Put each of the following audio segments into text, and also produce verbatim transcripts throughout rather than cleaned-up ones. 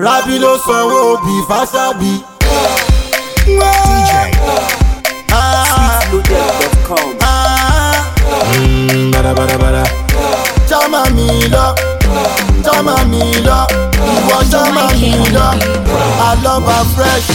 Rabi ló sanwó bí Fáṣábì. D J Ah, sweet loaded dot com. ah, mm, bada bada bada. Chama mi lọ, chama mi lọ, ìwọ chama mi lọ. Alọba fresh.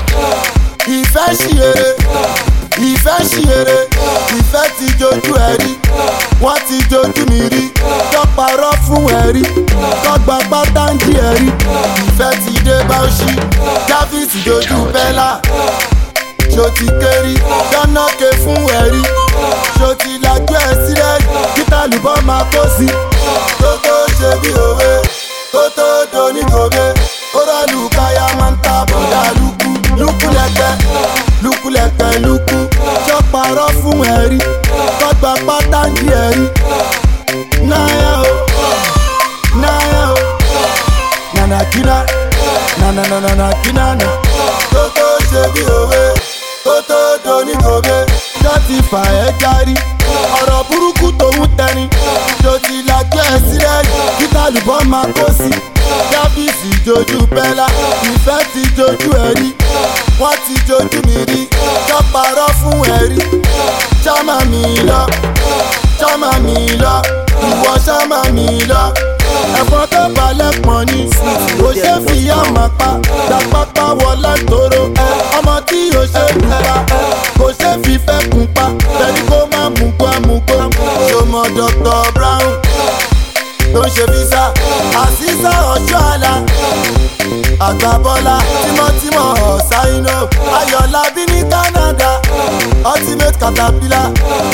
Ìfẹ́ ṣiyèrè, ìfẹ́ ṣiyèrè, ìfẹ́ ti jojú ẹ rí, wọ́n ti jojú mi rí, tọ́parọ́ fún ẹ rí, tọ́gba pátá ń jí ẹ rí, ìfẹ́ ti dé Bauchi, Davis jojú Bella, ṣó ti kérí, dánáke fún ẹ rí, ṣó ti lajú ẹ sílẹ̀, kíta lùbọ́ máa kó sí, tó tó ṣe bí òwe, tó tó doni gòbe, ó rọ́ọ̀lù káyà máa ń ta bọ̀dá lùkù. Lúkú lẹ́kẹ́, lúkú lẹ́kẹ́ lúkú, jọ parọ́ fún ẹ̀rí, kọ́gbà pátá ń di ẹ̀rí. Náyà o, náyà o, nànàkínà, nànànànàkínà nà. Tó tó ṣe bí òwe, tó tó doni gòbe, jọ ti fà ẹ́ járí. Ọ̀rọ̀ burúkú tòun tẹni, jò ti lajú ẹ̀ sílẹ̀ yìí, kíta lùbọ́ máa kó sí. Dábìsì jojú Bella, ìfẹ́ ti jojú ẹ rí, wọ́n ti jojú mi rí, jọ parọ́ fún ẹ rí. Ṣáma mi lọ, ṣáma mi lọ, ìwọ ṣáma mi lọ. Ẹ̀fọn tó balẹ̀ pọ̀n ni, kò ṣe fìyà máa pa, dàpápá wọlé tóró. Ọmọ tí yóò ṣe kú pa, kò ṣe fífẹ́ kún pa, tẹ̀lé kó má mú gbọ́ mú gbọ́. Ṣọmọ Doctor Brown tó ń ṣe físà, àṣìṣà ọjọ́ àlà, àgbàbọ́lá tímọ́tímọ́ ọ̀sáínò, ayọ̀lábí ní Canada, ultimate caterpillar,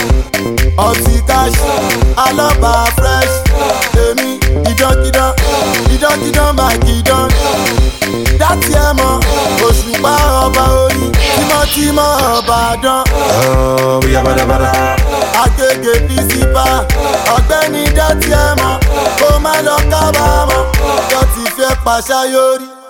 ọtí cash, alọ́ba fresh, èmi ìdánkidan, ìdánkidan màkìdán, dátì ẹ̀ mọ́, òṣùpá ọba orin, tímọ́tímọ́ ọba dán. Oh, bóyá bàdàbàdà. Agége bísípà, ọ̀gbẹ́ni dátì ẹ̀ mọ́, kó má lọ kábàámọ̀, tó ti fẹ́ pàṣẹ yórí.